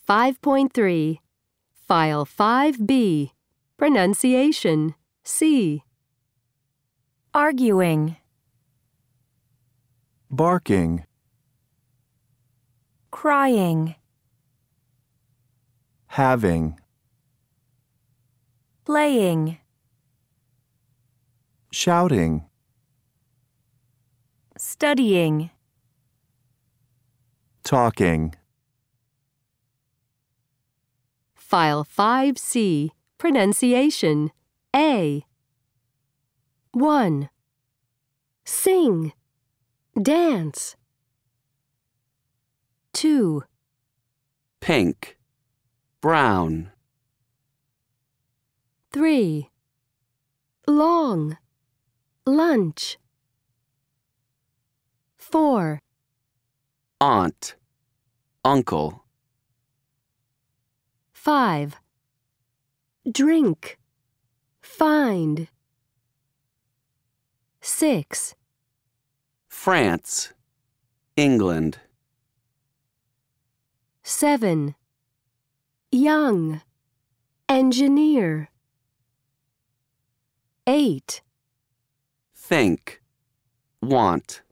5.3. File 5B. Pronunciation. C. Arguing, barking, crying, having, playing, shouting, studying, talking. File 5C. Pronunciation. A. 1. Sing, dance. 2. Pink, brown, 3. Long, lunch. 4. aunt, uncle, 5. Drink, find. 6. France, England, 7. Young, engineer. 8. think, want.